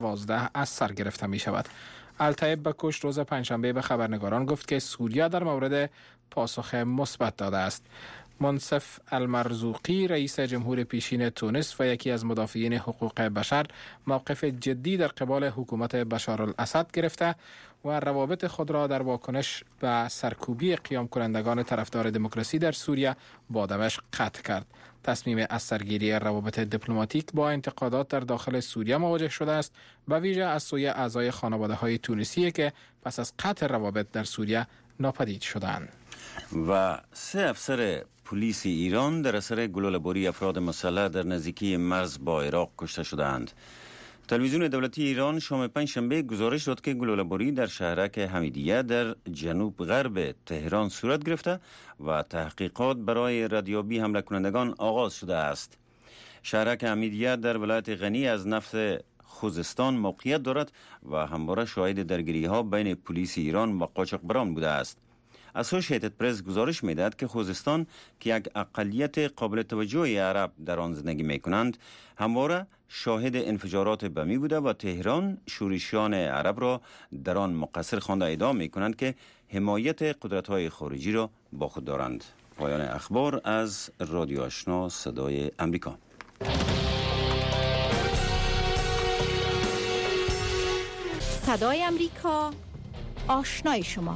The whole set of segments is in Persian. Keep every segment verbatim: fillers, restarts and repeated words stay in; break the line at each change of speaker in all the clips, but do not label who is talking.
دوازده از سر گرفته می شود. الطیب بکوش روز پنجشنبه به خبرنگاران گفت که سوریا در مورد پاسخ مثبت داده است. منصف المرزوقی رئیس جمهور پیشین تونس و یکی از مدافعین حقوق بشر موقف جدی در قبال حکومت بشار الاسد گرفته و روابط خود را در واکنش به سرکوبی قیام کنندگان طرفدار دموکراسی در سوریه با دمشق قطع کرد. تصمیم از سرگیری روابط دیپلماتیک با انتقادات در داخل سوریه مواجه شده است، به ویژه از سوی اعضای خانواده‌های تونسی که پس از قطع روابط در سوریه ناپدید شدند.
و سه افسر پلیس ایران در اثر گلوله‌باری افراد مسلح در نزدیکی مرز با عراق کشته شدند. تلویزیون دولتی ایران شام پنجشنبه گزارش داد که گلوله‌باری در شهرک حمیدیه در جنوب غرب تهران صورت گرفته و تحقیقات برای ردیابی حمله کنندگان آغاز شده است. شهرک حمیدیه در ولایت غنی از نفت خوزستان موقعیت دارد و همواره شاهد درگیری‌ها بین پلیس ایران و قاچاقبران بوده است. اسوشییتد پرس گزارش می‌دهد که خوزستان که یک اقلیت قابل توجه عرب در آن زندگی می‌کنند، همواره شاهد انفجارات بمی بوده و تهران شورشیان عرب را در آن مقصر خوانده ادعا می‌کنند که حمایت قدرت‌های خارجی را با خود دارند. پایان اخبار از رادیو آشنا صدای امریکا.
صدای امریکا، آشنای شما.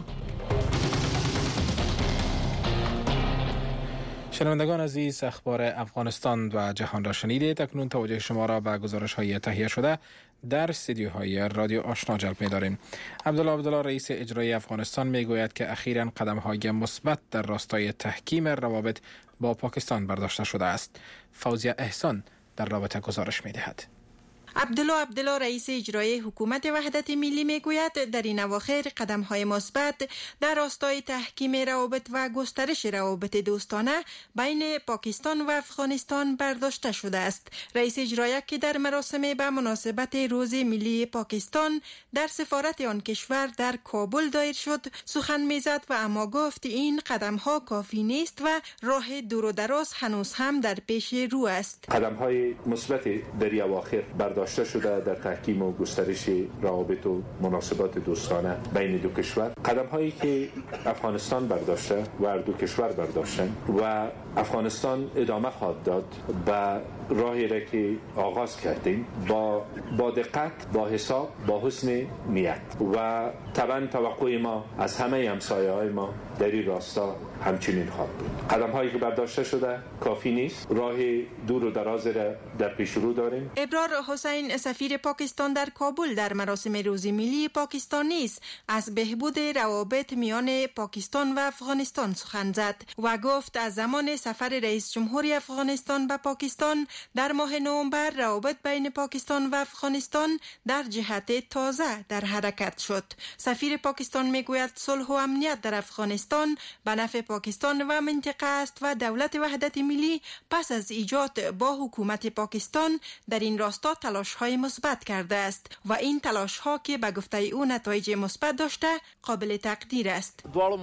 شنوندگان عزیز، اخبار افغانستان و جهان را شنیدید. اکنون توجه شما را به گزارش‌های تهیه شده در استودیوهای رادیو آشنا جلب می‌داریم. عبدالله عبدالله رئیس اجرایی افغانستان میگوید که اخیراً قدم‌های مثبت در راستای تحکیم روابط با پاکستان برداشته شده است. فوزیه احسان در رابطه گزارش می‌دهد.
عبدالله عبدالله رئیس اجرایی حکومت وحدت ملی میگوید در این اواخر قدم‌های مثبت در راستای تحکیم روابط و گسترش روابط دوستانه بین پاکستان و افغانستان برداشته شده است. رئیس اجرایی که در مراسم به مناسبت روز ملی پاکستان در سفارت آن کشور در کابل دایر شد سخن میزد و اما گفت این قدم‌ها کافی نیست و راه دور و دراز هنوز هم در پیش رو است.
قدم‌های مثبت در این اواخر برداشته شده در تحکیم و گسترش روابط و مناسبات دوستانه بین دو کشور، قدم هایی که افغانستان برداشته و هر دو کشور برداشتن و افغانستان ادامه خواهد داد به راهی را که آغاز کردیم با با دقت، با حساب، با حسن نیت و طبعا توقع ما از همه همسایه‌های ما در این راستا همچنین خواهد بود. قدم هایی که برداشته شده کافی نیست، راه دور و دراز را در پیش رو داریم.
ابرار حسین سفیر پاکستان در کابل در مراسم روز ملی پاکستان نیز از بهبود روابط میان پاکستان و افغانستان سخن زد و گفت از زمان سفر رئیس جمهوری افغانستان به پاکستان در ماه نوامبر روابط بین پاکستان و افغانستان در جهت تازه در حرکت شد. سفیر پاکستان میگوید صلح و امنیت در افغانستان به نفع پاکستان و منطقه است و دولت وحدت ملی پس از ایجاد با حکومت پاکستان در این راستا تلاش‌های مثبت کرده است و این تلاش‌ها که به گفته او نتایج مثبت داشته قابل تقدیر است.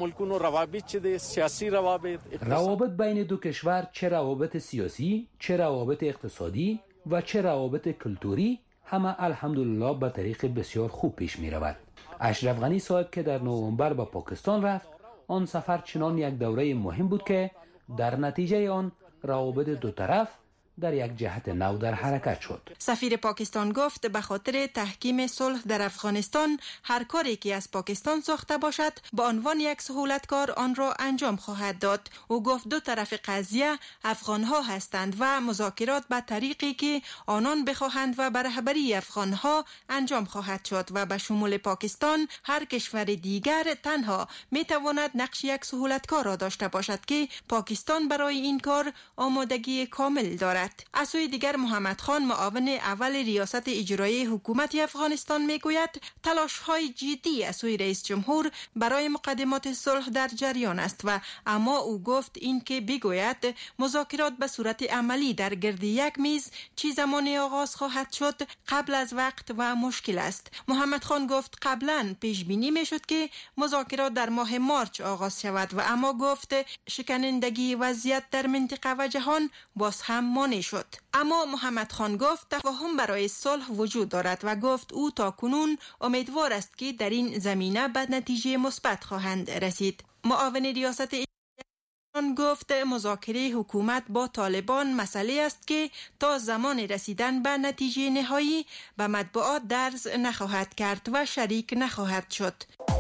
روابط بین دو کشور، چه روابط سیاسی، چه روابط اقتصادی و چه روابط کلتوری، همه الحمدلله به طریق بسیار خوب پیش می رود. اشرف غنی صاحب که در نوامبر به پاکستان رفت، آن سفر چنان یک دوره مهم بود که در نتیجه آن روابط دو طرف در یک جهت نو در حرکت شد.
سفیر پاکستان گفت به خاطر تحکیم صلح در افغانستان هر کاری که از پاکستان ساخته باشد به عنوان یک سهولتکار آن را انجام خواهد داد. او گفت دو طرف قضیه افغانها هستند و مذاکرات به طریقی که آنان بخواهند و به رهبری افغانها انجام خواهد شد و به شمول پاکستان هر کشور دیگر تنها می تواند نقش یک سهولتکار را داشته باشد که پاکستان برای این کار آمادگی کامل دارد. از سوی دیگر محمد خان معاون اول ریاست اجرایی حکومت افغانستان میگوید تلاش‌های جدی از سوی رئیس جمهور برای مقدمات صلح در جریان است و اما او گفت این که بگوید مذاکرات به صورت عملی در گرد یک میز چه زمانی آغاز خواهد شد قبل از وقت و مشکل است. محمد خان گفت قبلا پیش بینی میشد که مذاکرات در ماه مارچ آغاز شود و اما گفت شکنندگی وضعیت در منطقه و جهان باز هم مانع قانع شد. اما محمد خان گفت تفاهم برای صلح وجود دارد و گفت او تا کنون امیدوار است که در این زمینه به نتیجه مثبت خواهند رسید. معاون ریاست ایران گفت مذاکره حکومت با طالبان مسئله است که تا زمان رسیدن به نتیجه نهایی به مطبوعات درز نخواهد کرد و شریک نخواهد شد.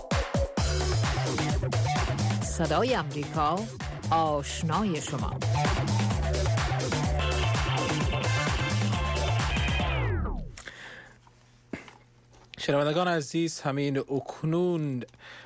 صدای امریکا، آشنای شما.
شنوندگان عزیز، همین اکنون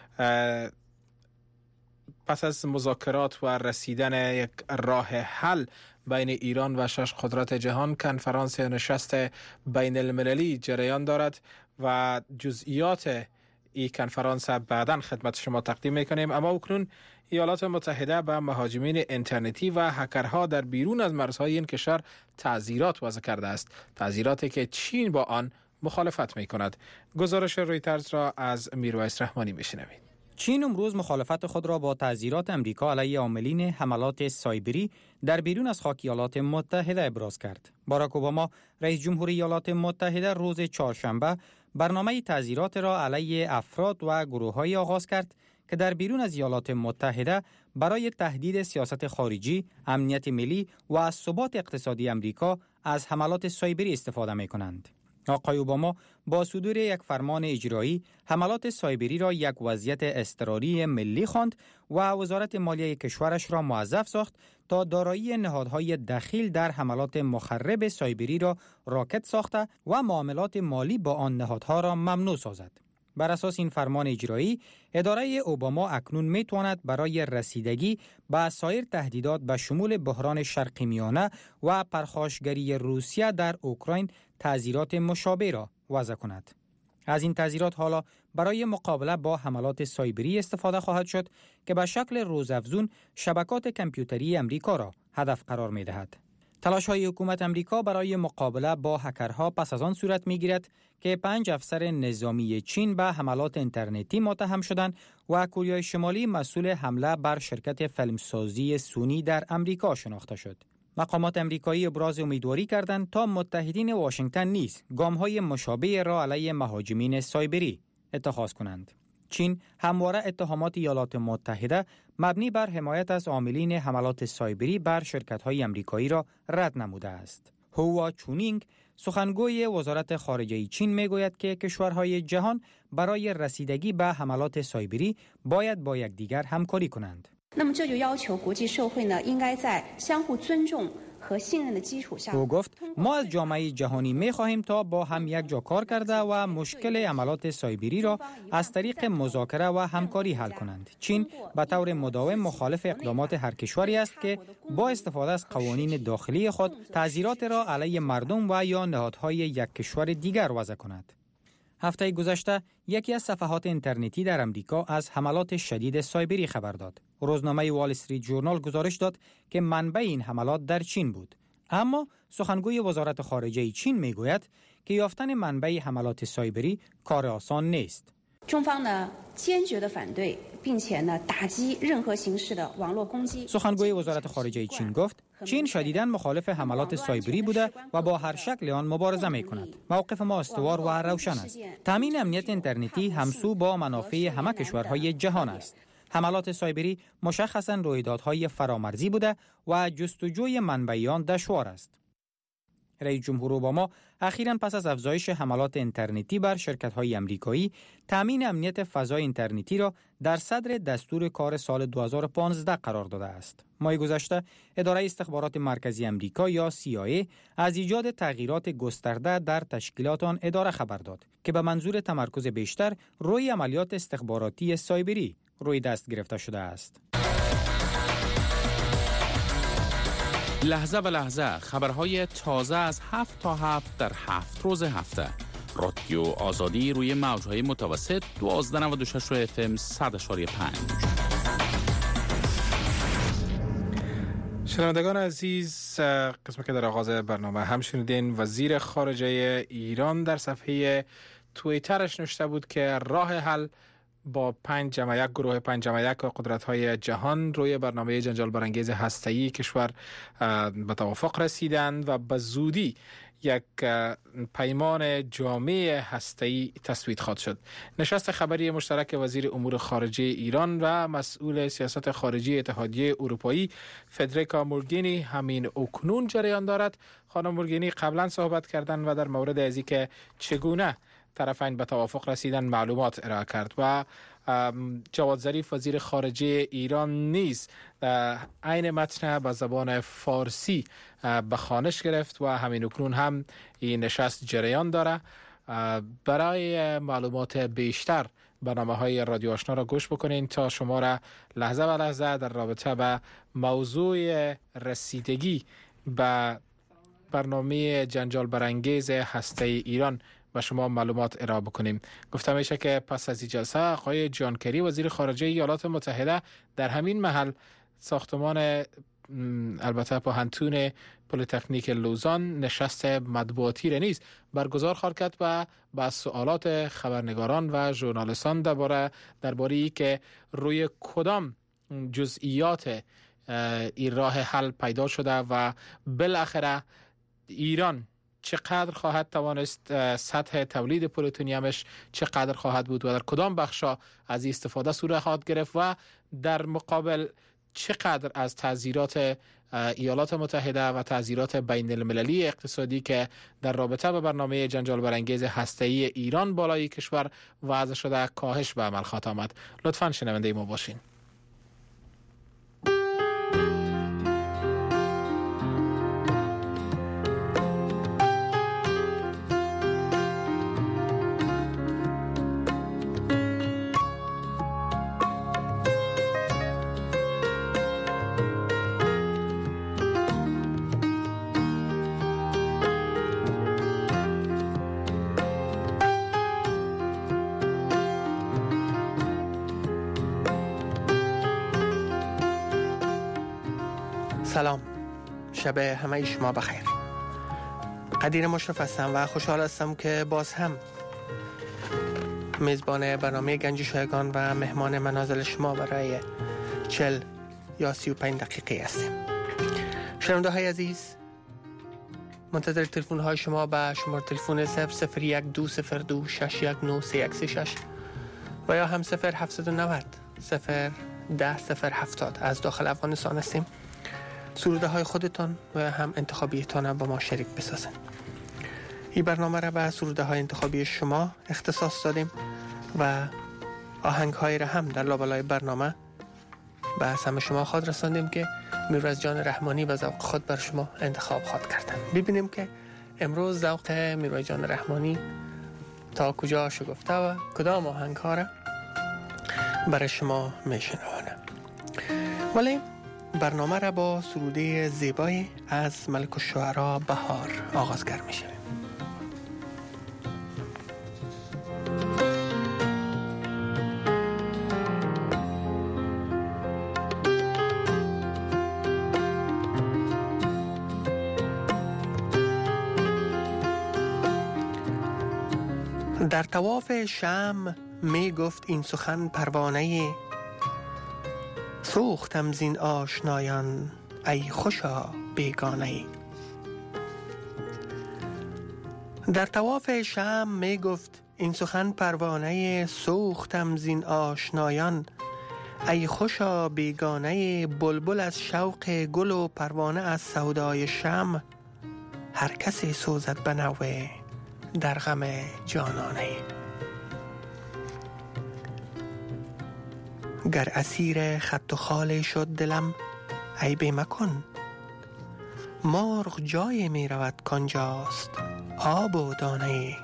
پس از مذاکرات و رسیدن یک راه حل بین ایران و شش قدرت جهان، کنفرانس نشست بین المللی جریان دارد و جزئیات این کنفرانس بعداً خدمت شما تقدیم میکنیم. اما اکنون ایالات متحده به مهاجمین اینترنتی و هکرها در بیرون از مرزهای این کشور تعزیرات وضع کرده است، تعزیراتی که چین با آن مخالفت می کند. گزارش رویترز را از میرویس رحمانی میشنوید.
چین امروز مخالفت خود را با تعزیرات امریکا علیه عاملین حملات سایبری در بیرون از خاک ایالات متحده ابراز کرد. باراک اوباما رئیس جمهور ایالات متحده روز چهارشنبه برنامه تعزیرات را علیه افراد و گروه‌های آغاز کرد که در بیرون از ایالات متحده برای تهدید سیاست خارجی، امنیت ملی و ثبات اقتصادی امریکا از حملات سایبری استفاده می‌کنند. آقای اوباما با صدور یک فرمان اجرایی حملات سایبری را یک وضعیت اضطراری ملی خواند و وزارت مالیه کشورش را موظف ساخت تا دارایی نهادهای دخیل در حملات مخرب سایبری را راکد ساخته و معاملات مالی با آن نهادها را ممنوع سازد. بر اساس این فرمان اجرایی، اداره اوباما اکنون می تواند برای رسیدگی به سایر تهدیدات به شمول بحران شرق میانه و پرخاشگری روسیه در اوکراین تعزیرات مشابه را وضع کند. از این تعزیرات حالا برای مقابله با حملات سایبری استفاده خواهد شد که به شکل روزافزون شبکات کامپیوتری امریکا را هدف قرار می دهد. تلاش‌های حکومت امریکا برای مقابله با هکرها پس از آن صورت می‌گیرد که پنج افسر نظامی چین به حملات اینترنتی متهم شدند و کره شمالی مسئول حمله بر شرکت فیلمسازی سونی در امریکا شناخته شد. مقامات امریکایی ابراز امیدواری کردند تا متحدین واشنگتن نیز گام‌های مشابه را علیه مهاجمین سایبری اتخاذ کنند. چین همواره اتهامات ایالات متحده مبنی بر حمایت از عاملین حملات سایبری بر شرکت‌های آمریکایی را رد نموده است. هوا چونینگ سخنگوی وزارت خارجه چین میگوید که کشورهای جهان برای رسیدگی به حملات سایبری باید با یکدیگر همکاری کنند. او گفت ما از جامعه جهانی می خواهیم تا با هم یک جا کار کرده و مشکل حملات سایبری را از طریق مذاکره و همکاری حل کنند. چین به طور مداوم مخالف اقدامات هر کشوری است که با استفاده از قوانین داخلی خود تعزیرات را علیه مردم و یا نهادهای یک کشور دیگر وضع کند. هفته گذشته یکی از صفحات اینترنتی در امریکا از حملات شدید سایبری خبر داد. روزنامه وال استریت ژورنال گزارش داد که منبع این حملات در چین بود. اما سخنگوی وزارت خارجه چین میگوید که یافتن منبع حملات سایبری کار آسان نیست. سخنگوی وزارت خارجه چین گفت چین شدیداً مخالف حملات سایبری بوده و با هر شکل آن مبارزه می کند. موقف ما استوار و روشن است. تامین امنیت اینترنتی همسو با منافع همه کشورهای جهان است. حملات سایبری مشخصاً رویدادهای فرامرزی بوده و جستجوی منبع آن دشوار است. رئیس جمهور اوباما اخیراً پس از افزایش حملات اینترنتی بر شرکت‌های آمریکایی، تامین امنیت فضای اینترنتی را در صدر دستور کار سال دو هزار و پانزده قرار داده است. ماه گذشته اداره استخبارات مرکزی آمریکا یا سی آی ای از ایجاد تغییرات گسترده در تشکیلات آن اداره خبر داد که به منظور تمرکز بیشتر روی عملیات استخباراتی سایبری روی دست گرفته شده است.
لحظه به لحظه خبرهای تازه از هفت تا هفت در هفت روز هفته. رادیو آزادی روی موجهای متوسط دوازده نود و شش و اف ام صد اشاری پنج.
شنوندگان عزیز، قسمی که در آغاز برنامه هم شنیدین، وزیر خارجه ایران در صفحه توییترش نوشته بود که راه حل با پنج جمع یک گروه پنج جمع یک قدرت‌های جهان روی برنامه جنجال برانگیز هسته‌ای کشور به توافق رسیدند و به زودی یک پیمان جامع هسته‌ای تصویب خواهد شد. نشست خبری مشترک وزیر امور خارجه ایران و مسئول سیاست خارجی اتحادیه اروپایی فدریکا مورگینی همین اکنون جریان دارد. خانم مورگینی قبلا صحبت کردند و در مورد از اینکه چگونه طرفین به توافق رسیدن معلومات ارائه کرد و جواد ظریف وزیر خارجه ایران نیز عین متن به زبان فارسی به خوانش گرفت و همین اکنون هم این نشست جریان داره. برای معلومات بیشتر برنامه‌های رادیو آشنا را گوش بکنین تا شما را لحظه به لحظه در رابطه به موضوع رسیدگی به برنامه جنجال برانگیز هسته ایران و شما معلومات ارائه بکنیم. گفته میشه که پس از این جلسه آقای جان کری وزیر خارجه ایالات متحده در همین محل ساختمان البته پاهنتون پلی‌تکنیک لوزان نشست مطبوعاتی را نیز برگزار خواهد کرد و با سوالات خبرنگاران و ژورنالیستان درباره درباره که روی کدام جزئیات این راه حل پیدا شده و بالاخره ایران چقدر خواهد توانست سطح تولید پلوتونیومش چقدر خواهد بود و در کدام بخشا از این استفاده صورت خواهد گرفت و در مقابل چقدر از تعزیرات ایالات متحده و تعزیرات بین المللی اقتصادی که در رابطه با برنامه جنجال برانگیز هسته‌ای ایران بالای کشور وضع شده کاهش به عمل خواهد آمد. لطفاً شنونده ما باشین.
سلام، شب همه شما بخیر. قدیر مشرف هستم و خوشحال هستم که باز هم میزبان برنامه گنج شایگان و مهمان منازل شما برای چل یا سی و پنج دقیقه هستیم. شنونده های عزیز، منتظر تلفن های شما به شماره تلفن صفر صفر یک دو صفر دو شش یک نه سه یک سه شش و یا هم صفر هفت نه صفر صفر ده صفر هفتاد از داخل افغانستان هستیم. سروده های خودتان و هم انتخابیتان با ما شریک بسازن. این برنامه را به سروده های انتخابی شما اختصاص دادیم و آهنگ های را هم در لابلای برنامه به سمع شما خود رساندیم که میروز جان رحمانی و ذوق خود بر شما انتخاب خود کردن. ببینیم که امروز ذوق میروز جان رحمانی تا کجا شگفته و کدام آهنگ ها را برای شما میشنوانه. ولی برنامه را با سروده زیبای از ملک الشعرا بهار آغازگر می شویم. در طواف شمع می گفت این سخن پروانه، سوختم زین آشنایان ای خوشا بیگانه. در طواف شمع می گفت این سخن پروانه، سوختم زین آشنایان ای خوشا بیگانه. بلبل از شوق گل و پروانه از سودای شمع، هر کسی سوزد به نوه در غم جانانه. گر اسیر خط و خال شد دلم عیب مکن، مرغ جای می رود کانجاست آب و دانه.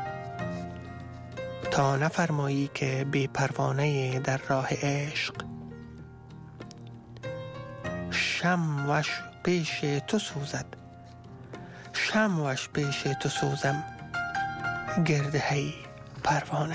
تا نفرمایی که بی پروانه در راه عشق، شمعش پیش تو سوزد شمعش پیش تو سوزم گرده هی پروانه.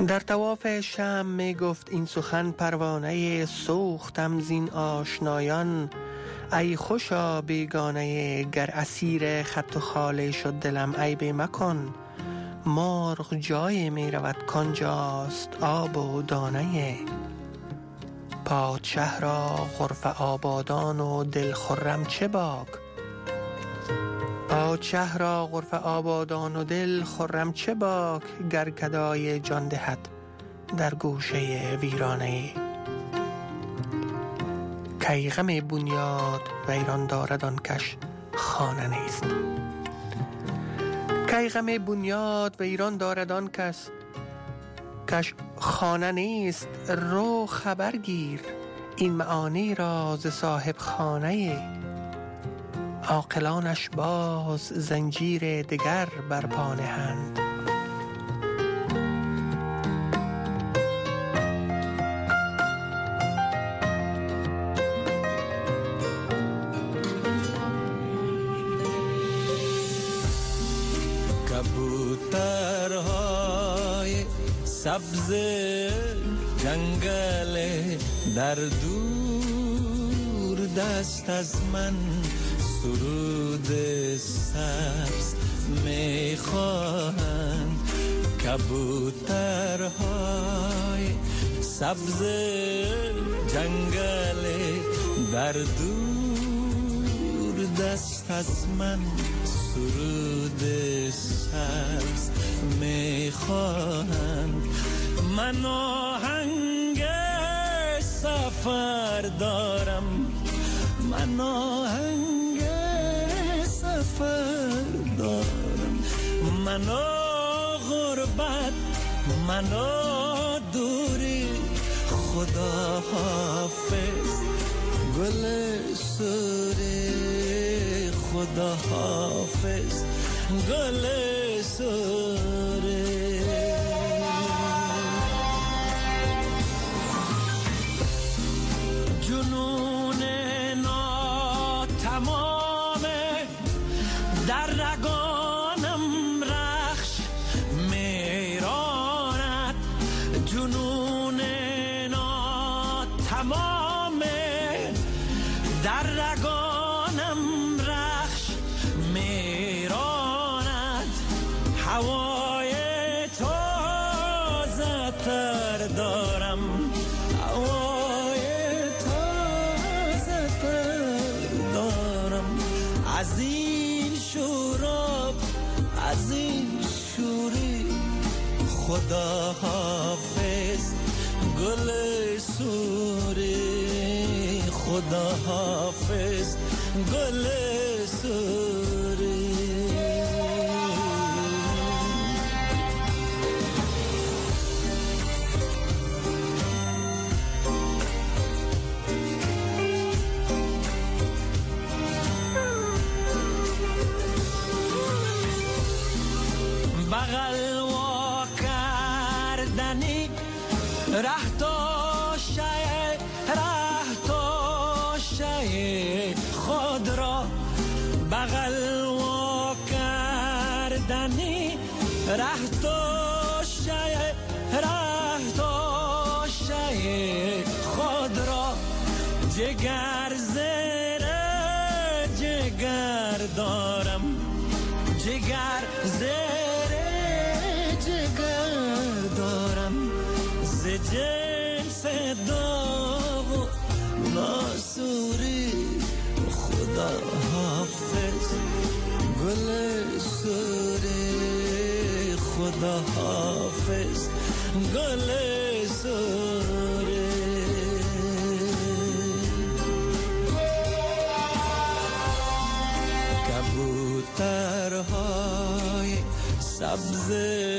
در طواف شم می گفت این سخن پروانه سوختم زین آشنایان. ای خوشا بیگانه گر اسیر خط و خاله شد دلم عیب مکن. مرغ جای می رود کانجاست آب و دانه. پادشه را غرف آبادان و دل خرم چه باک. پادشه را غرف آبادان و دل خرم چه باک. گر گدای جان دهد در گوشه ویرانه. کی غم بنیاد ویران دارد آن کش خانه نیست. کی غم بنیاد ویران دارد آن کس کش خانه نیست. رو خبر گیر این معانی را ز صاحب خانه. عاقلانش باز زنجیر دگر بر پا نهند.
کبوترهای سبز جنگل در دور دست از من سرود سبز میخواهند. کبوترهای سبز جنگل در دور دست از من سرود سبز میخواهند. من آهنگ سفر دارم. من آهنگ سفر دارم. من غربت من دوری. خدا حافظ گل سوری. خدا حافظ گل سوری. جنون ناتمامه در رگانم رخش میراند. جنون ناتمامه در رگانم رخش میراند. هوای تازه تر دارم. هوای تازه تر دارم. از این شوراب از این شوری. خدا حافظ گل سوری. خدا حافظ گل سوری. بغل وا کردنی ره توشه ره توشه خود را. بغل وا کردنی ره توشه ره توشه خود را. جگر زره جگر دارم. جگر زره جگر دارم. ز جنس داغ و ناسوری. خدا حافظ گل سوری. خدا حافظ گل سوری. کبوترهای سبز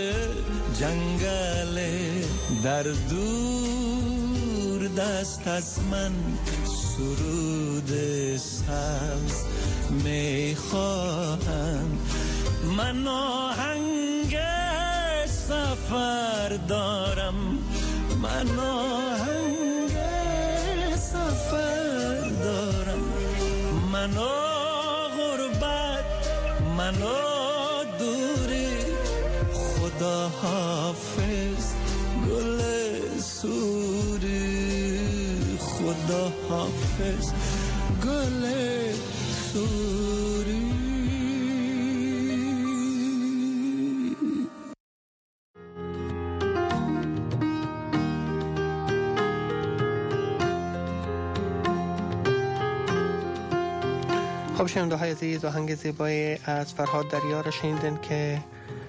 جنگل در دور دست از من سرود سبز میخواهند. من آهنگ سفر دارم. من آهنگ سفر دارم. من غربت من دوری. خدا حافظ سوری خدا حافظ گل سوری.
خب شنونده های عزیز، آهنگ زیبای از فرهاد دریا را شنیدن که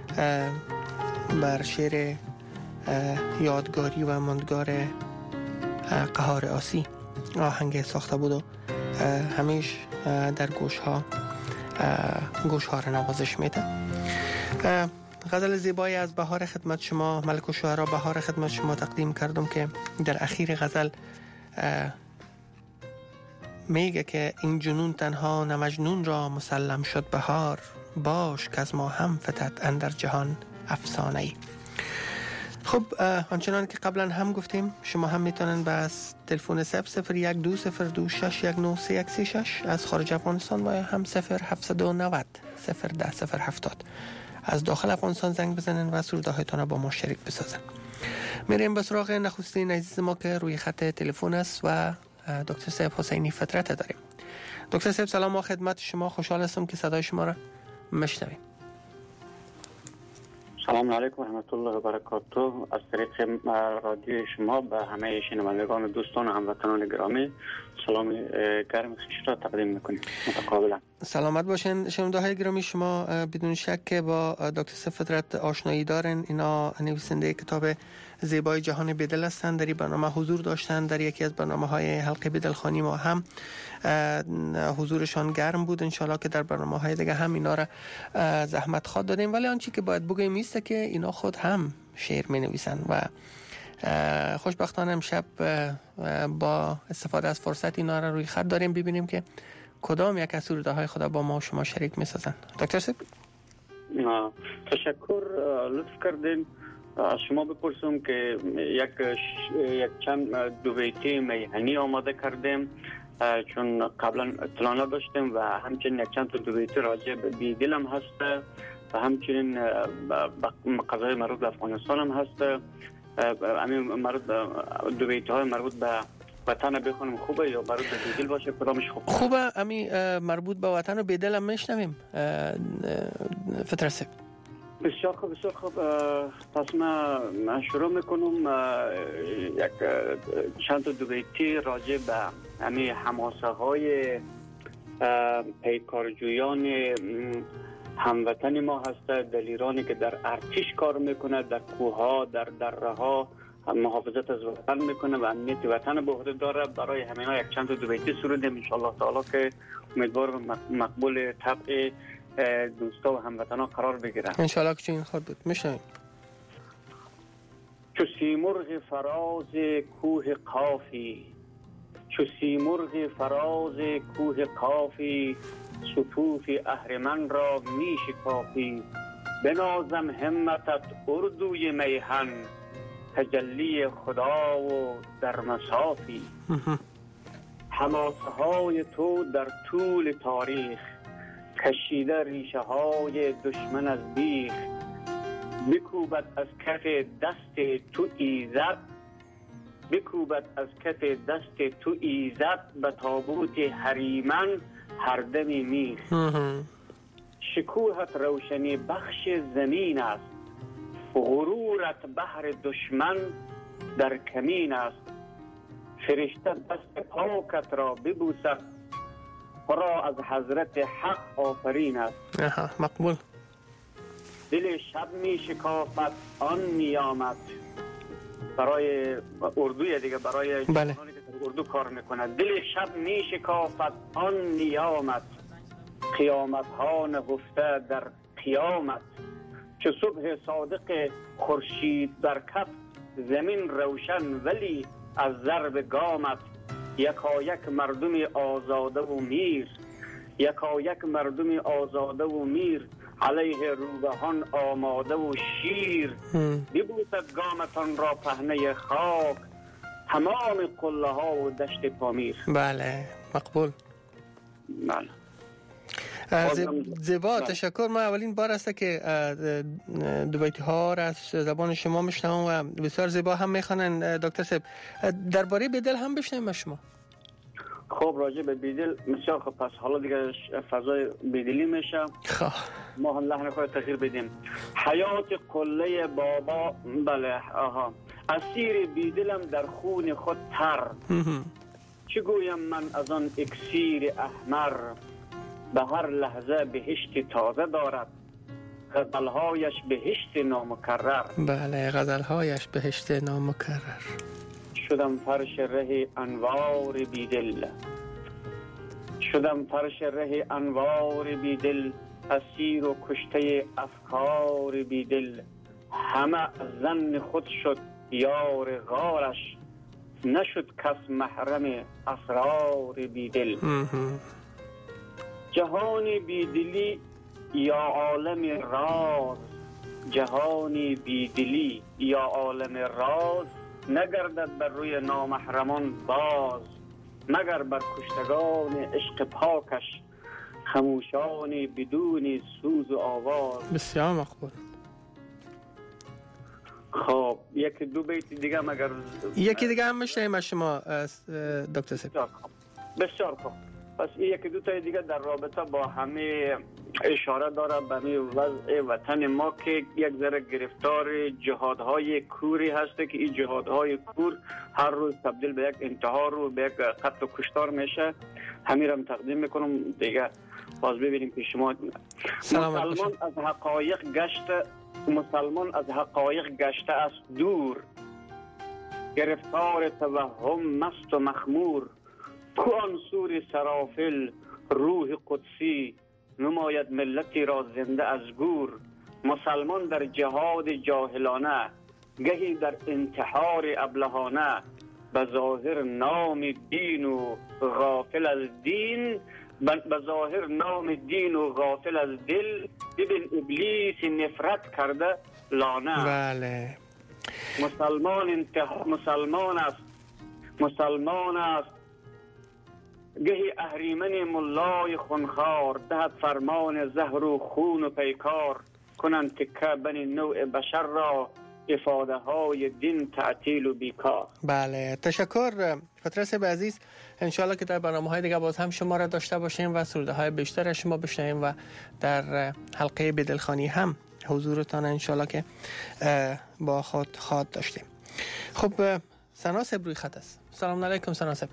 بر شعر یادگاری و ماندگار قهار آسی آهنگ ساخته بود و همیش در گوش ها گوش ها را نوازش میده. غزل زیبای از بهار خدمت شما، ملک الشعرا بهار خدمت شما تقدیم کردم که در اخیر غزل میگه که این جنون تنها نه مجنون را مسلم شد بهار، باش که از ما هم فتد اندر جهان افسانه ای. خب آنچنان که قبلا هم گفتیم شما هم میتونن بس تلفن صفر صفر یک دو صفر دو شش یک نه سه یک سه شش از خارج افغانستان و هم صفر هفتصد و نود صفر ده صفر هفتاد از داخل افغانستان زنگ بزنن و سروده هایتان با ما شریک بسازن. میریم به سراغ نخستین عزیز ما که روی خط تلفن است و دکتر صاحب حسینی فطرت داریم. دکتر صاحب سلام و خدمت شما، خوشحال هستم که صدای شما را میشنویم.
سلام علیکم و رحمت الله و برکاته. از طریق رادیو شما به همه شنوندگان و دوستان و هموطنان گرامی سلام گرم خوش را تقدیم میکنیم متقابلا.
سلامت باشین. شنونده های گرامی، شما بدون شک که با دکتر صاحب فطرت آشنایی دارن. اینا نویسنده کتاب زیبای جهان بیدل هستند. در این برنامه حضور داشتن. در یکی از برنامه های حلقه بیدلخانی ما هم حضورشان گرم بود. انشالله که در برنامه های دیگه هم اینا را زحمت خواد دادیم. ولی آنچه که باید بگویم ایسته که اینا خود هم شعر می نویسن و خوشبختانه امشب با استفاده از فرصت اینا را روی خط داریم ببینیم که کدام یک از سروده های خدا با ما و شما شریک می سازن. دکتر صاحب
تشکر، لطف کردین. از شما بپرسم که یک یک چند دو بیتی میهنی آماده کردیم چون قبلا اطلاع نداشتیم و همچنین یک چند دو بیتی راجع به بیدل هم هست و همچنین قضای مربوط به افغانستان هم هست. همین مربوط دو بیتی های مربوط به وطن بخونم خوبه یا مربوط به بیدل باشه کدامش خوبه؟
خوبه. همین مربوط به وطن و بیدل هم میشنویم. فطرت صاحب
بسیار خوب بسیار خوب. پس من شروع میکنم یک چند دو بیتی راجع به همین حماسه های پیکارجویان هموطن ما هست، دلیرانی که در ارتش کار میکنه، در کوها در دره ها محافظت از وطن میکنه و امنیت وطن به عهده داره. برای همین ها یک چند دو بیتی سرودیم ان شاء الله تعالی که امیدوارم مقبول طبع دوستا و هموطنا قرار بگیرن
ان شاء الله که این خود بود. میشنویم.
چو سیمرغ فراز کوه قافی، چو سیمرغ فراز کوه قافی، صفوف اهرمن را می شکافی. بنازم همتت اردوی میهن، تجلی خدا و در مسافی. حماسه های تو در طول تاریخ، کشیده ریشه های دشمن از بیخ. بکوبد از کف دست تو ایزد، بکوبد از کف دست تو ایزد. به تابوت هریمن هر دمی میخ. شکوهت روشنی بخش زمین است، غرورت بحر دشمن در کمین است. فرشته دست پاکت را ببوسد، خدا از حضرت حق آفرین است.
مقبول.
دل شب می شکافت آن نیامت. برای اردوی دیگه، برای
بله.
جوانی که در اردو کار میکنه. دل شب می شکافت آن نیامت، قیامت ها نهفته در قیامت. چه صبح صادق خورشید در کف، زمین روشن ولی از ضرب گامت. یکایک مردم آزاده و میر، یکایک مردم آزاده و میر. علیه روبهان آماده و شیر. ببوسد گامتان را پهنه خاک، تمام قله ها و دشت پامیر.
بله مقبول.
بله.
زیبا تشکر. من اولین بار است که دو بیتی ها را از زبان شما میشنوم و بسیار زیبا هم میخوانن. دکتر صاحب درباره بیدل هم بشنویم از شما.
خب راجع به بیدل بسیار خب، پس حالا دیگه فضای بیدلی میشه.
خب
ما هم لحن خود تغییر بدیم. حیات قله بابا، بله آها، اسیر بیدلم در خون خود تر. چه گویم من از آن اکسیر احمر، به هر لحظه بهشت تازه دارد، غزلهایش بهشت نامکرر.
بله غزلهایش بهشت نامکرر.
شدم فرش ره انوار بیدل، شدم فرش ره انوار بیدل، اسیر و کشته افکار بیدل. همه زن خود شد یار غارش، نشد کس محرم اسرار بیدل. جهانی بیدلی یا عالم راز، جهانی بیدلی یا عالم راز، نگردد بر روی نامحرمان باز. مگر بر کشتگان عشق پاکش، خموشانی بدون سوز و آواز.
بسیار مقبول.
خب یک دو بیت دیگه مگر
یکی دیگه هم میشنیم از شما دکتر صاحب.
بسیار خوب. پس یک دو تا دیگه در رابطه با همه اشاره داره به همه وضع وطن ما که یک ذره گرفتار جهادهای کوری هسته که این جهادهای کور هر روز تبدیل به یک انتحار و به یک قتل و کشتار میشه. همین رو تقدیم میکنم دیگه. باز ببینیم پیش ما. مسلمان از حقایق گشت، مسلمان از حقایق گشته است دور، گرفتار توهم مست و مخمور. کو آن سور سرافل روح قدسی، نماید ملتی را زنده از گور. مسلمان در جهاد جاهلانه، گهی در انتحار ابلهانه. به ظاهر نام دین و غافل از دین، به ظاهر نام دین و غافل از دل. ببین ابلیس نفرت کرده لانه.
بله.
مسلمان انتحار مسلمان است، مسلمان است گهی اهریمن ملای خونخوار. دهد فرمان زهر و خون و پیکار. کنند تکه بنی نوع بشر را، افاده های دین تعطیل و بیکار.
بله تشکر فتره صاحب عزیز. انشالله که در برنامه های دیگه باز هم شما را داشته باشیم و سروده های بیشتر از شما بشنویم و در حلقه بیدلخانی هم حضورتان انشالله که با خود خواد داشتیم. خب سنا صاحب روی خط است. سلام علیکم سنا صاحب.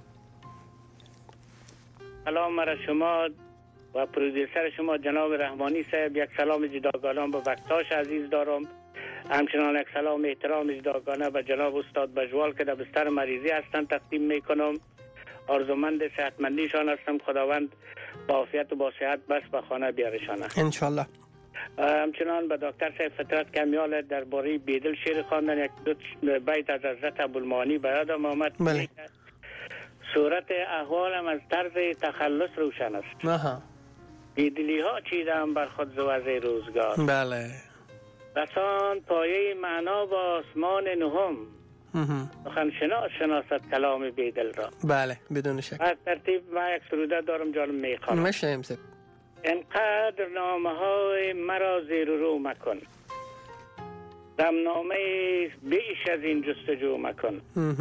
سلام مرا شما و پرودیوسر شما جناب رحمانی صاحب. یک سلام جداگانه به وقتاش عزیز دارم. همچنان یک سلام احترام جداگانه به جناب استاد بجوال که در بستر مریضی هستند تقدیم میکنم. آرزومند صحتمندیشان هستم. خداوند با عافیت و با صحت بس به خانه بیارشانه
انشالله.
همچنان به دکتر صاحب فطرت کمیال درباره بیدل شعر خواندن. یک دو بیت از حضرت ابوالمعانی به یادم آمد.
بله.
صورت احوالم از طرز تخلص روشن است.
آها.
بیدلی ها چیدم بر خود زوزه روزگار.
بله.
رسان پایه معنا با آسمان نهم. سخن شناس شناست کلام بیدل را.
بله بدون شک.
از ترتیب ما یک سروده دارم جانم میخوانم.
مشنیم سب.
انقدر نامه های مرا زیر و رو مکن، دمنامه بیش از این جستجو مکن.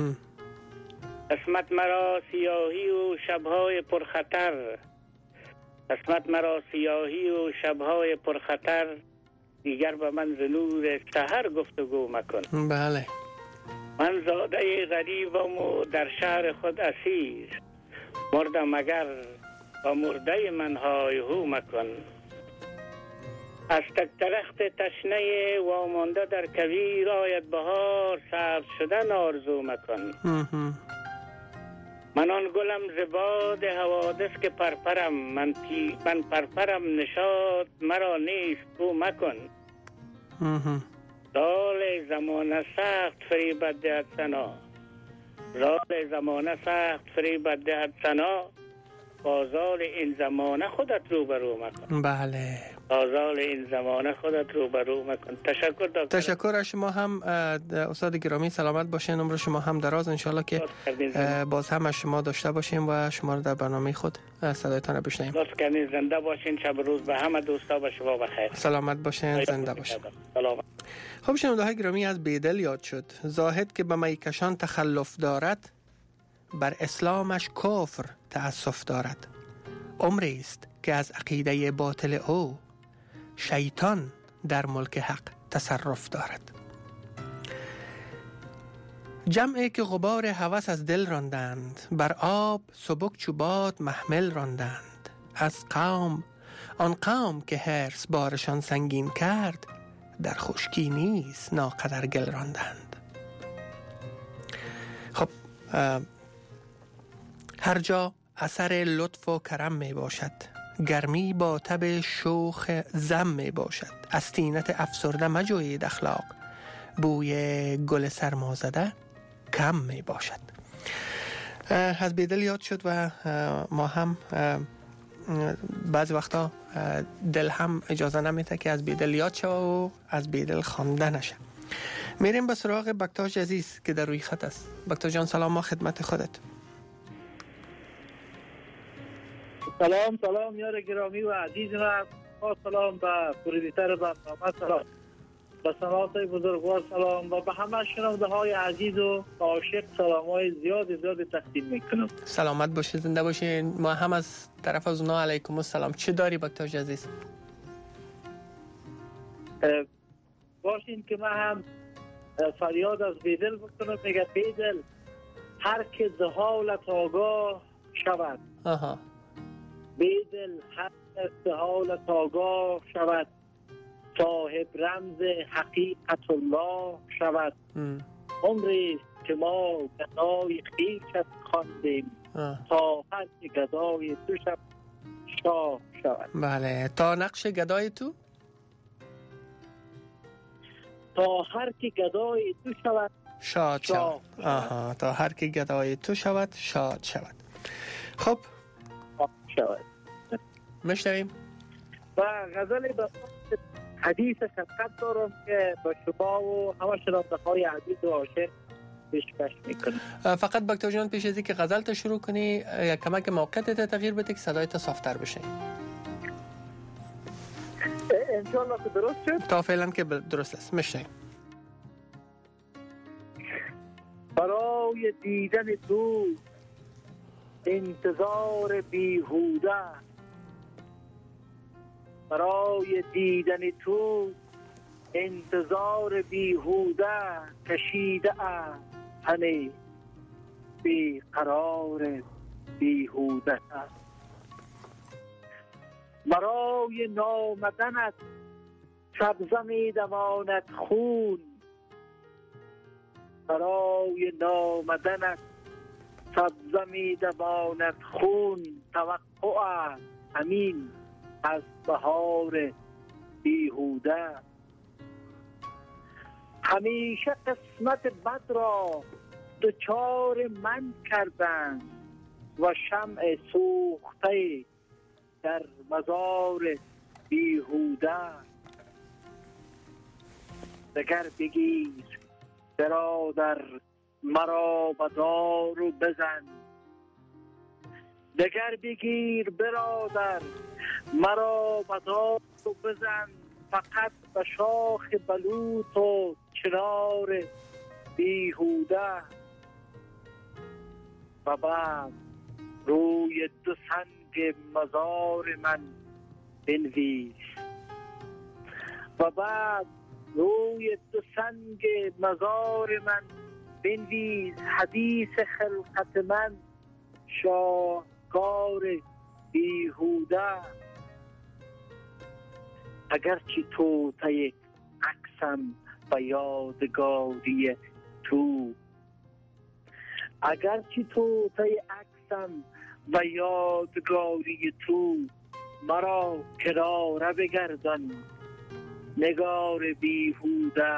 قسمت مرا سیاهی و شبهای پرخطر، قسمت مرا سیاهی و شبهای پرخطر. دیگر به من ز نور سحر گفتگو مکن.
بله.
من زاده غریبم و در شهر خود اسیر، مردم مگر با مرده من های هو مکن. از تک درخت تشنه وامانده در کویر، آید بهار سبز شدن آرزو مکن. من آن گلم ز باد حوادث که پرپرم، من, پی من پرپرم نشاد مرا نیست بو مکن. رال زمانه سخت فریبت دهد سنا، رال زمانه سخت فریبت دهد سنا. بازار این زمانه خودت روبرو مکن.
بله،
بازار این زمانه خودت روبرو مکن. تشکر دکتر.
تشکر از شما هم استاد گرامی، سلامت باشین. عمر شما هم دراز، انشالله که باز هم از شما داشته باشیم و شما رو در برنامه خود صدایتان بشنویم.
لطف کنید. زنده باشین. شب روز به همه دوستا و شما بخیر.
سلامت باشین، زنده باشین.
سلامت.
خب شنونده های گرامی، از بیدل یاد شد. زاهد که به میکشان تخلف دارد، بر اسلامش کفر تأسف دارد. عمری است که از عقیده باطل او، شیطان در ملک حق تصرف دارد. جمعی که غبار هوس از دل راندند، بر آب سبک چوبات محمل راندند. از قوم آن قوم که حرص بارشان سنگین کرد، در خشکی نیز ناقدر گل راندند. خب هر جا اثر لطف و کرم می باشد، گرمی با تب شوخ زم می باشد. از طینت افسرده مجوید اخلاق، بوی گل سرما زده کم می باشد. از بیدل یاد شد و ما هم بعض وقتا دل هم اجازه نمیده که از بیدل یاد شد و از بیدل خوانده نشه. میریم به سراغ بکتاش عزیز که در روی خط است. بکتاش جان سلام، ما خدمت خودت.
سلام سلام یار گرامی و عزیز من، با سلام به پروردگار برنامه، سلام به سناتای بزرگوار، سلام و به همه شنونده های عزیز و عاشق سلام های زیاد زیاد تقدیم میکنم.
سلامت باشید، زنده باشین. ما هم از طرف از اونا علیکم السلام. چه داری بکتاش عزیز؟
باشین که من هم فریاد از بیدل بکنم. میگه بیدل هر که ز حالت آگاه شود،
آها
بیدل هر ز حالت آگاه شود، صاحب رمز حقیقت الله شود. عمری که ما گدای خویشت خواندیم، تا هر که گدای تو شود شاه شود.
بله، تا نقش گدای تو
تا هر که گدای تو شود
شاد شود. آها، تا هر که گدای تو شود شاد شود. خب
شود.
مشتریم
و غزل به حدیث شفقت دارم که با شما و همه شنونده های عزیز و عاشق پیشکش میکنم.
فقط بکتاش جان پیش از اینکه غزل تا شروع کنی یک کمک موقعیت تغییر بده که صدایت صافتر بشه.
انشالله که درست شد.
تا فعلا که درست است. مشتریم.
برای دیدن تو انتظار بیهوده، برای دیدن تو انتظار بیهوده، کشیده ام تن بی قرار بیهوده. برای نامدنت سبزه می دواند خون، برای نامدنت سبزه می دواند خون. توقع همین از بهار بیهوده. همیشه قسمت بد را دچار من کردند، و شمع سوخته در مزار بیهوده. دگر بگیر برادر مرا بدار و بزن، دگر بگیر برادر مرا بدار و بزن. فقط به شاخ بلوط و چنار بیهوده. و بعد روی دو سنگ مزار من بنویس، و بعد روی دو سنگ مزار من بنویس. حدیث خلقت من شاهکار بیهوده. اگرچه توطئه عکسم و یادگاری تو، اگرچه توطئه عکسم و یادگاری تو، مرا کناره بگردان نگار بیهوده.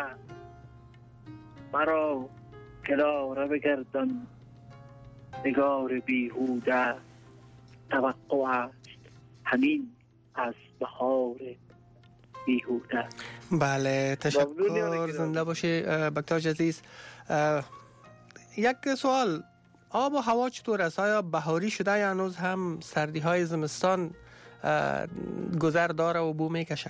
مرا کناره بگردان نگار بیهوده. توقع است همین از بهار بیهوده.
بله تشکر، زنده باشی بکتاج عزیز. یک سوال، آب و هوا چطور است؟ آیا بهاری شده یا هنوز هم سردی های زمستان گذر داره و بو میکشه؟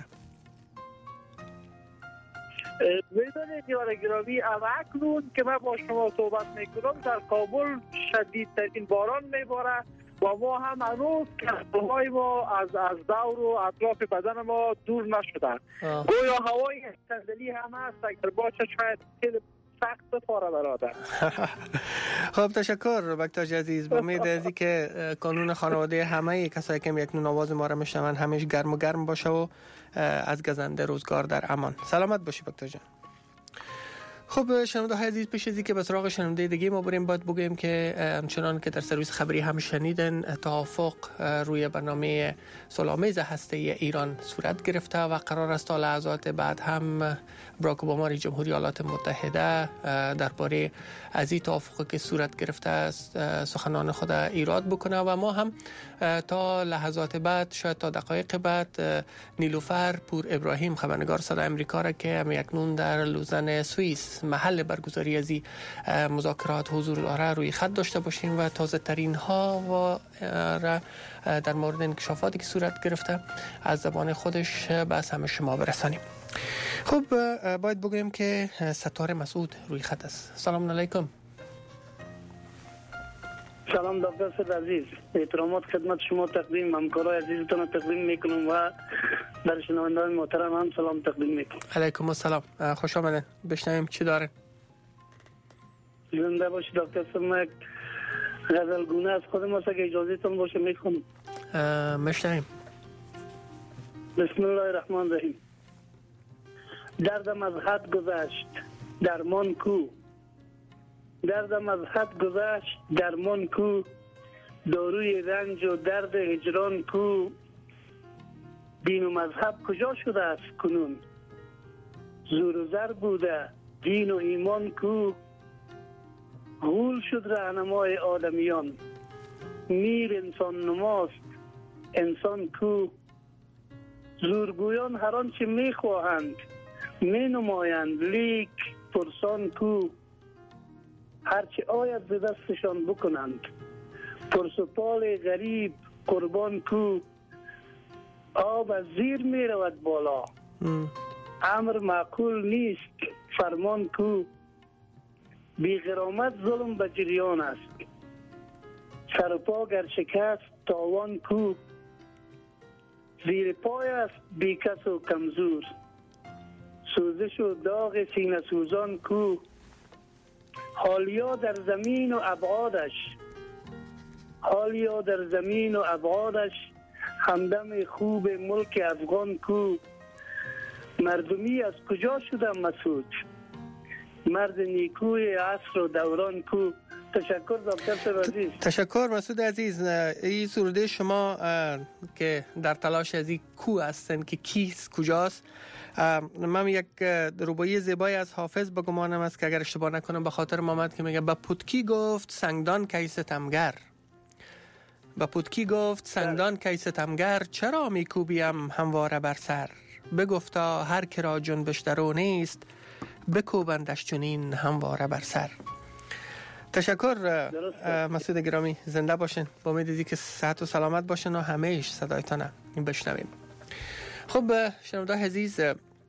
میدونید یار گرامی، اکنون که من با شما صحبت میکنم در کابل شدیدترین باران میباره و ما هم هنوز کفهای ما از از دور و اطراف بدن ما دور نشدن. گویا هوای صندلی هم هست، اگر باشه شاید سخت بفاره برادر.
خب تشکر بکتاج عزیز. با امید از که کانون خانواده همه کسایی که یک نون آواز ما را میشنون همیشه گرم و گرم باشه و از گزنده روزگار در امان. سلامت باشی بکتاج جان. خب شنونده های عزیز، پیش از که به سراغ شنونده دیگه ما بریم باید بگویم که همچنان که در سرویس خبری هم شنیدن، توافق روی برنامه صلح‌آمیز هسته ایران صورت گرفته و قرار است تا لحظات بعد هم باراک اوباما رئیس جمهوری ایالات متحده درباره از این توافقی که صورت گرفته است سخنان خود ایراد بکنه و ما هم تا لحظات بعد، شاید تا دقایق بعد، نیلوفر پور ابراهیم خبرنگار صدای امریکا را که اکنون در لوزن سوئیس محل برگزاری از این مذاکرات حضور داره روی خط داشته باشیم و تازه ترین ها و را در مورد انکشافاتی که صورت گرفته از زبان خودش به همه شما برسانیم. خب باید بگویم که ستاره مسعود روی خط است. سلام علیکم.
سلام دکتر صد عزیز، احترامات خدمت شما تقدیم، همکارای عزیزتون تقدیم میکنم و در شنوندگان محترم هم سلام تقدیم میکنم.
علیکم السلام، خوش آمدین. بشنویم چی دارین؟
زنده باشی دکتر صد. من غزلگونه از خودم است که اجازه تون باشه میخونم.
مشنویم.
بسم الله الرحمن الرحیم. دردم از حد گذشت، درمان کو. دردم از حد گذشت، درمان کو. داروی رنج و درد هجران کو. دین و مذهب کجا شده است کنون؟ زور و زر بوده دین و ایمان کو. غول شد راهنمای آدمیان، میر انسان نماست انسان کو. زورگویان هر آنچه میخواهند می نمایند، لیک پرسان کو. هرچه آید ز دستشان بکنند، پرسپال غریب قربان کو. آب از زیر می رود بالا، امر معقول نیست فرمان کو. بی غرامت ظلم به جریان است، سر و پا گر شکست تاوان کو. زیر پای است بی کس و کمزور، سوزش و داغ سینه سوزان کو. حالیا در زمین و ابعادش، حالیا در زمین و ابعادش. همدم خوب ملک افغان کو. مردمی از کجا شدم مسعود، مرد نیکوی عصر و دوران کو. تشکر دکتر عزیز.
تشکر مسعود عزیز. این سروده شما که در تلاش از این کو هستن که کیست کجاست، من یک ربایی زیبایی از حافظ بگمانم است که اگر اشتباه نکنم به خاطر آمد که میگه: با پتکی گفت سنگدان کی ستمگر، با پتکی گفت سنگدان کی ستمگر. چرا میکوبیم همواره بر سر، بگفتا هر که را جنبش درو نیست، بکوبندش چنین همواره بر سر. تشکر مسعود گرامی، زنده باشین. با امید که صحت و سلامت باشین و همیشه صدایتان بشنویم. خب شنونده عزیز،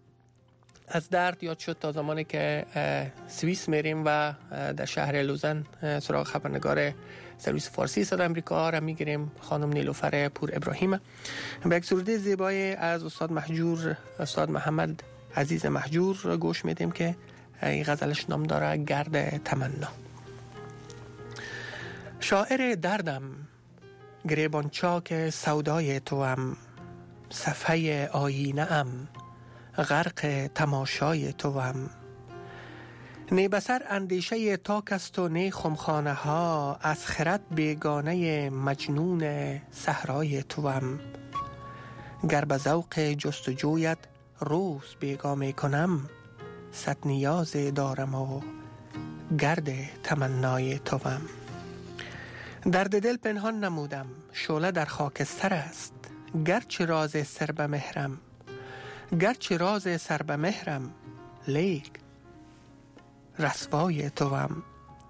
از درد یاد شد تا زمانی که سوئیس میریم و در شهر لوزن سراغ خبرنگار سرویس فارسی صدای امریکا را میگیریم، خانم نیلوفر پور ابراهیم. به یک سروده زیبای از استاد مهجور، استاد محمد عزیز مهجور گوش میدیم که این غزلش نام داره گرد تمنا. شاعر دردم، گریبان چاک سودای توام، صفحه آینه ام، غرق تماشای توام. نی بسر اندیشه تاک است و نی خمخانه ها، از خرد بیگانه مجنون صحرای توام. گر به ذوق جستجویت روز بیگا می کنم، صد نیاز دارم و گرد تمنای توام. درد دل پنهان نمودم، شعله در خاکستر است، گرچه راز سر به مهرم، گرچه راز سر به مهرم، لیک رسوای توام.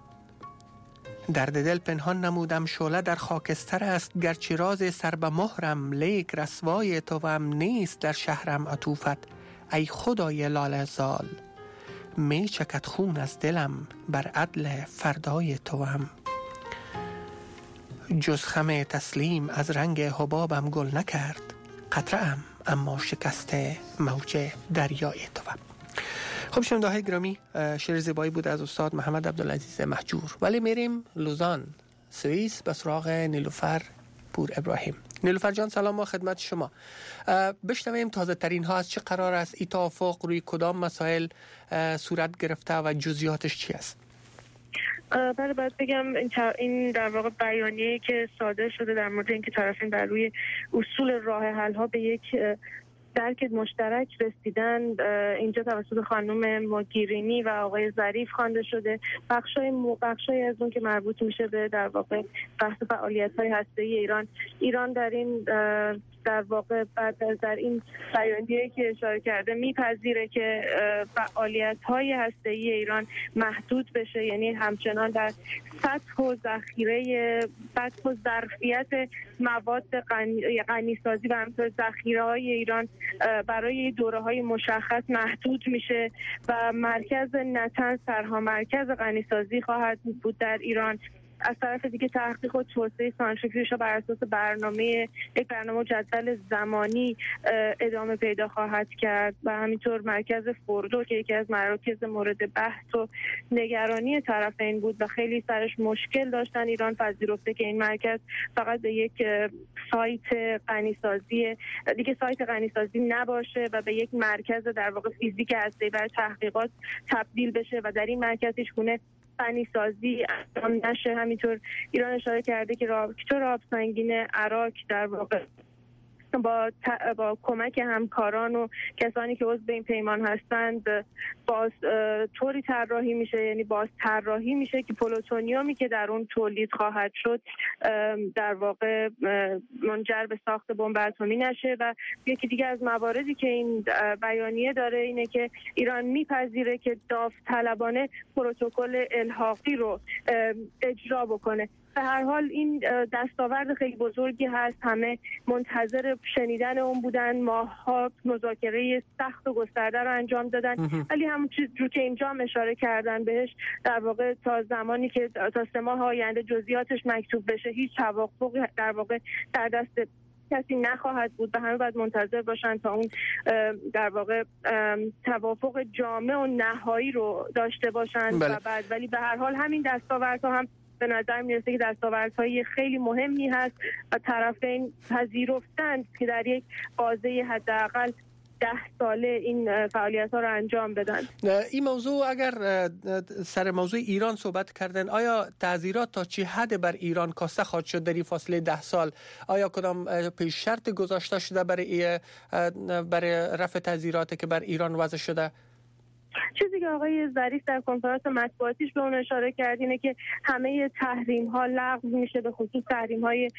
درد دل پنهان نمودم، شعله در خاکستر است، گرچه راز سر به مهرم، لیک رسوای توام. نیست در شهرم عطوفت ای خدای لاله زال، می چکد خون از دلم بر عدل فردای توام. جز خم تسلیم از رنگ حبابم گل نکرد، قطره ام اما شکسته موج دریای توام. خب شنونده های گرامی، شعر زیبایی بود از استاد محمد عبدالعزیز مهجور. ولی میریم لوزان سوئیس به سراغ نیلوفر پور ابراهیم. نیلوفر جان سلام و خدمت شما. بشنویم تازه ترین ها از چه قرار است، این توافق روی کدام مسائل صورت گرفته و جزئیاتش چی است؟
بله باید بگم این در واقع بیانیه‌ای که صادر شده در مورد اینکه طرفین بر روی اصول راه حل ها به یک درک مشترک رسیدن، اینجا توسط خانم موگیرینی و آقای ظریف خوانده شده. بخشای بخشای از اون که مربوط میشه به در واقع بحث فعالیت‌های هسته‌ای ایران ایران در این در واقع بعد از در این بیانیه‌ای که اشاره کرده میپذیره که فعالیت‌های هسته‌ای ایران محدود بشه، یعنی همچنان در سطح و ذخیره سطح و ظرفیت مواد غنی‌سازی و همچنین ذخیره‌های ایران برای دوره‌های مشخص محدود میشه و مرکز نتن سرها مرکز غنی‌سازی خواهد بود در ایران. از طرف دیگه تحقیق و توسعه سانتریفیوژها بر اساس برنامه یک برنامه جدول زمانی ادامه پیدا خواهد کرد و همینطور مرکز فوردو که یکی از مراکز مورد بحث و نگرانی طرفین بود و خیلی سرش مشکل داشتن، ایران پذیرفته که این مرکز فقط به یک سایت غنی‌سازی دیگه سایت غنی‌سازی نباشه و به یک مرکز در واقع فیزیک هسته‌ای برای تحقیقات تبدیل بشه و در این مرکز هیچ گونه غنی‌سازی انجام نشه. همینطور ایران اشاره کرده که راکتور آب سنگین عراق در واقع با با کمک همکاران و کسانی که عضو این پیمان هستند باز طوری طراحی میشه، یعنی باز طراحی میشه که پلوتونیومی که در اون تولید خواهد شد در واقع منجر به ساخت بمب اتمی نشه. و یکی دیگه از مواردی که این بیانیه داره اینه که ایران میپذیره که داوطلبانه پروتکل الحاقی رو اجرا بکنه. به هر حال این دستاورد خیلی بزرگی هست، همه منتظر شنیدن اون بودن، ماه‌ها مذاکره سخت و گسترده رو انجام دادن، ولی همون چیز رو که اینجا هم اشاره کردن بهش در واقع تا زمانی که تا سه ماه آینده جزئیاتش مکتوب بشه هیچ توافقی در واقع در دست کسی نخواهد بود و همه باید منتظر باشن تا اون در واقع توافق جامع و نهایی رو داشته باشن. بله. و بعد ولی به هر حال همین دستاوردها هم به نظر میرسه که دستاوردهای خیلی مهمی هست و طرفین پذیرفتند که در یک بازه حداقل ده ساله این فعالیت ها رو انجام بدن.
این موضوع اگر سر موضوع ایران صحبت کردن، آیا تعزیرات تا چه حد بر ایران کاسته خواهد شد در این فاصله ده سال؟ آیا کدام پیش شرط گذاشته شده برای برای رفع تعزیراتی که بر ایران وضع شده؟
چیزی که آقای ظریف در کنفرانس مطبوعاتیش به اون اشاره کرد اینه که همه تحریم ها لغو میشه، به خصوص تحریم های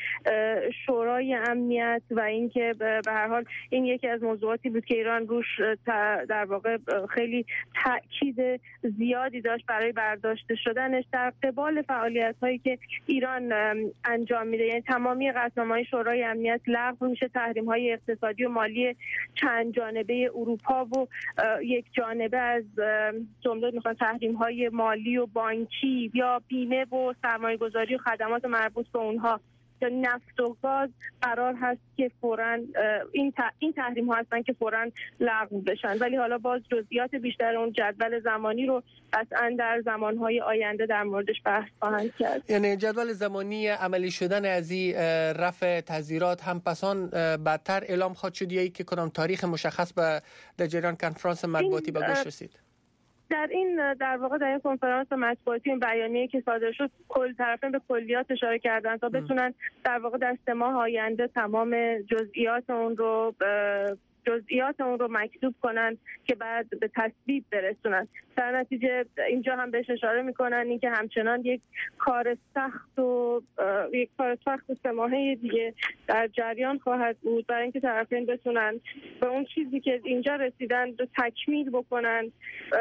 شورای امنیت و اینکه به هر حال این یکی از موضوعاتی بود که ایران روش در واقع خیلی تاکید زیادی داشت برای برداشته شدنش در قبال فعالیت هایی که ایران انجام میده. یعنی تمامی قطعنامه‌های شورای امنیت لغو میشه، تحریم های اقتصادی و مالی چند جانبه اروپا و یک جانبه از جمله میخوان تحریم های مالی و بانکی یا بیمه و سرمایه گذاری و خدمات مربوط به اونها یا نفت و گاز قرار هست که فوراً این این تحریم ها هستن که فوراً لغو بشن. ولی حالا باز جزئیات بیشتر اون جدول زمانی رو قطعاً در زمانهای آینده در موردش بحث خواهند کرد.
یعنی جدول زمانی عملی شدن از این رفع تعزیرات هم پسان بعدتر اعلام خواهد شد یا که کدام تاریخ مشخص به در جریان کنفرانس مطبوعاتی به گوش رسید؟
در این در واقع در این کنفرانس مطبوعاتی این بیانیه‌ای که صادر شد کل طرفین به کلیات اشاره کردن تا بتونن در واقع در سه ماه آینده تمام جزئیات اون رو جزئیات اون رو مکتوب کنن که بعد به تصویب برسونن. در نتیجه اینجا هم بهش اشاره میکنن این که همچنان یک کار سخت و یک کار سخت و سه ماهه دیگه در جریان خواهد بود برای اینکه طرفین بتونن به اون چیزی که اینجا رسیدن رو تکمیل بکنن.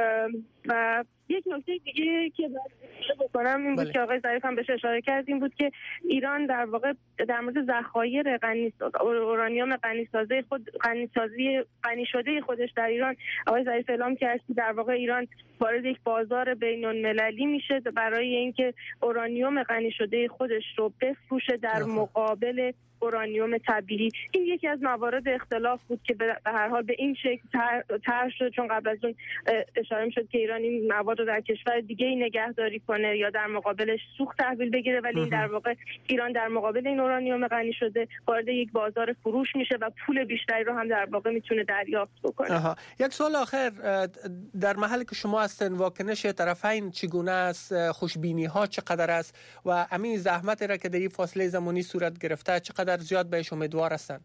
و یک نکته دیگه که باید بکنم این بود بله. که آقای ظریف هم بهش اشاره کرد این بود که ایران در واقع در مورد ذخایر غنی اورانیوم غنی‌سازی خود غنی‌سازی غنی شده خودش در ایران آقای ظریف اعلام کرد که در واقع ایران وارد یک بازار بین‌المللی میشه برای اینکه اورانیوم غنی شده خودش رو بفروشه در مقابل اورانیوم طبیعی. این یکی از موارد اختلاف بود که به هر حال به این شکل طرح شد، چون قبل از اون اشاره می‌شد که ایران این مواد رو در کشور دیگه‌ای نگهداری کنه یا در مقابلش سوخت تحویل بگیره، ولی این در واقع ایران در مقابل این اورانیوم غنی شده وارد یک بازار فروش میشه و پول بیشتری رو هم در واقع میتونه دریافت بکنه.
آها. یک سوال آخر، در محلی که شما هستن واکنش طرفین چگونه است؟ خوشبینی‌ها چقدر است و همین زحمت را که در این فاصله زمانی صورت گرفته چقدر زیاد بهش امیدوار هستند؟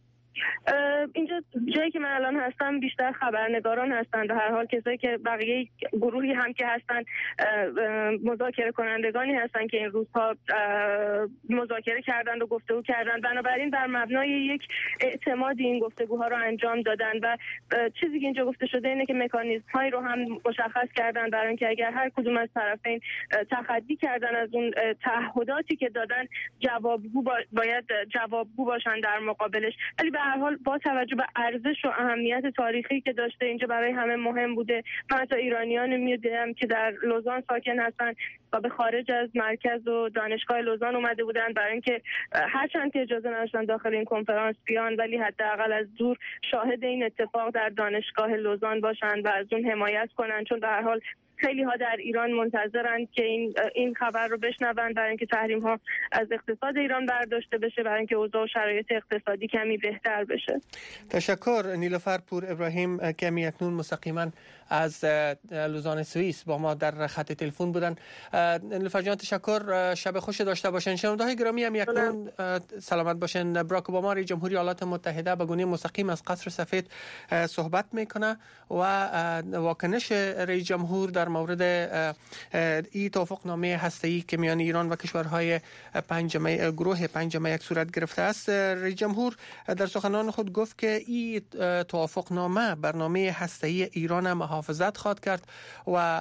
اینجا جایی که من الان هستم بیشتر خبرنگاران هستند، در هر حال کسایی که بقیه گروهی هم که هستند مذاکره کنندگانی هستند که این روزها مذاکره کردند و گفتگو کردند، بنابراین بر مبنای یک اعتمادی این گفتگوها رو انجام دادن و چیزی که اینجا گفته شده اینه که مکانیزم هایی رو هم مشخص کردن برای اینکه اگر هر کدوم از طرفین تخطی کردن از اون تعهداتی که دادن جوابگو باید جوابگو باشن در مقابلش، ولی به هر حال با توجه به ارزش و اهمیت تاریخی که داشته اینجا برای همه مهم بوده. من حتی ایرانیان می‌دیدم که در لوزان ساکن هستن و به خارج از مرکز و دانشگاه لوزان اومده بودن برای اینکه هرچند که اجازه نداشتن داخل این کنفرانس بیان ولی حداقل از دور شاهد این اتفاق در دانشگاه لوزان باشن و از اون حمایت کنن، چون به هر حال خیلی ها در ایران منتظرند که این این خبر رو بشنوند برای اینکه تحریم ها از اقتصاد ایران برداشته بشه، برای اینکه اوضاع و شرایط اقتصادی کمی بهتر بشه.
تشکر. نیلوفر پور ابراهیم کمی اکنون مستقیما از لوزان سوئیس با ما در خط تلفن بودن. نیلوفر جان تشکر، شب خوش داشته باشین. شنونده‌های گرامی هم اکنون سلامت باشین. براک اوباما رئیس جمهوری ایالات متحده به گونه مستقیم از قصر سفید صحبت میکنه و واکنش رئیس جمهور در مورد این توافقنامه هسته‌ای که میان ایران و کشورهای پنجمه گروه پنجمه یک صورت گرفته است. رئیس جمهور در سخنان خود گفت که این توافقنامه برنامه هسته‌ای ایران هم محافظت خواهد کرد و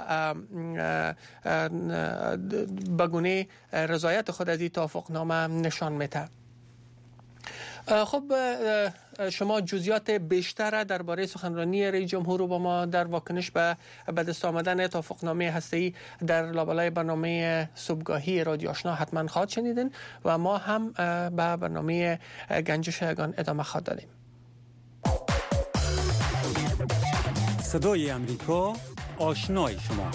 به گونه رضایت خود از این توافقنامه نشان میده. خب شما جزئیات بیشتر درباره سخنرانی رئیس جمهور اوباما در واکنش به به دست آمدن توافقنامه هسته‌ای در لابلای برنامه صبحگاهی رادیو آشنا حتما خواهد شنیدین و ما هم به برنامه گنجش یگان ادامه خواهد دادیم.
صدای امریکا، آشنای شما.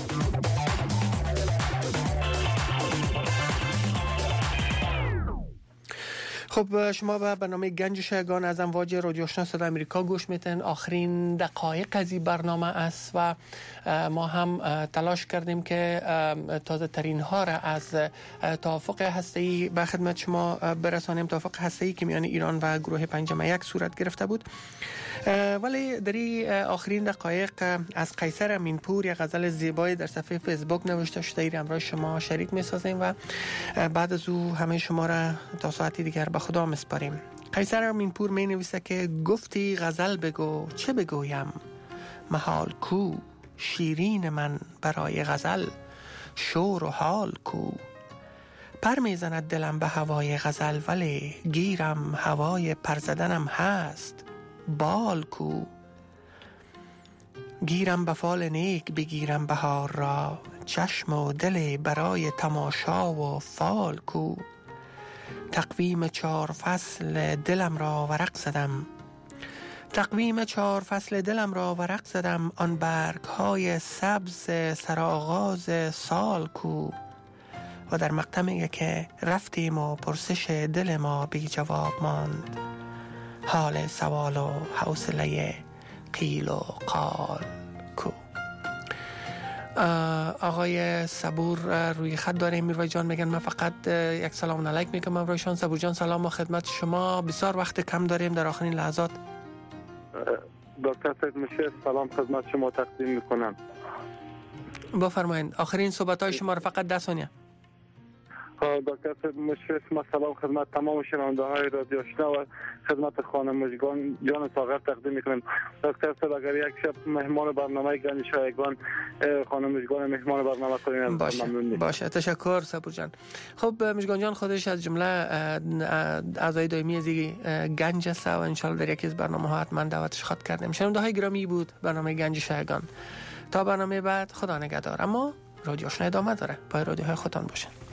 خب شما به برنامه گنج شایگان از امواج رادیو آشنا صدای امریکا گوش میتین. آخرین دقایق از این برنامه است و ما هم تلاش کردیم که تازه ترین ها را از توافق هسته‌ای به خدمت شما برسانیم. توافق هسته‌ای که میان ایران و گروه پنجمه یک صورت گرفته بود، ولی در این آخرین دقایق از قیصر امینپور یک غزل زیبای در صفحه فیسبوک نوشته شده ای امروز شما شریک میسازیم و بعد از او همه شما را تا ساعتی دیگر به خدا مسپاریم. قیصر امینپور می نویسه که گفتی غزل بگو چه بگویم، محال کو شیرین من برای غزل، شور و حال کو. پر می زند دلم به هوای غزل ولی گیرم هوای پرزدنم هست، بال کو. گیرم به فال نیک بگیرم بهار را، چشم و دل برای تماشا و فال کو. تقویم چهار فصل دلم را ورق زدم، تقویم چهار فصل دلم را ورق زدم، آن برگ های سبز سرآغاز سال کو. و در مقطعی که رفتیم و پرسش دل ما بی جواب ماند، حال سوال و حوصله قیل و قال کو. آقای صبور روی خط داریم. میروی جان میگن من فقط یک سلام علیک میگم. میروی جان، صبور جان سلام و خدمت شما. بسیار وقت کم داریم در آخرین لحظات.
دکتر سید مشرف سلام خدمت شما تقدیم میکنم.
بفرمایید آخرین صحبت های شما رو فقط ده ثانیه.
دکتر سید مشرف ما سلام خدمت تمام شنونده های رادیو آشنا و خدمت خانم مژگان جان ساغر تقدیم میکنیم. دکتر سید اگر یک شب مهمان برنامه گنج شایگان خانم مژگان مهمان برنامه کنین
باشه باشه تشکر صبور جان. خب مژگان جان خودش از جمله اعضای دائمی از گنج است و ان شاء الله در یکی از برنامه‌ها حتما دعوتش خواهد کردیم. شنونده های گرامی بود برنامه گنج شایگان. تا برنامه بعد خدا نگهدار. اما رادیو آشنا ادامه داره. پای رادیوهای خودتان باشین.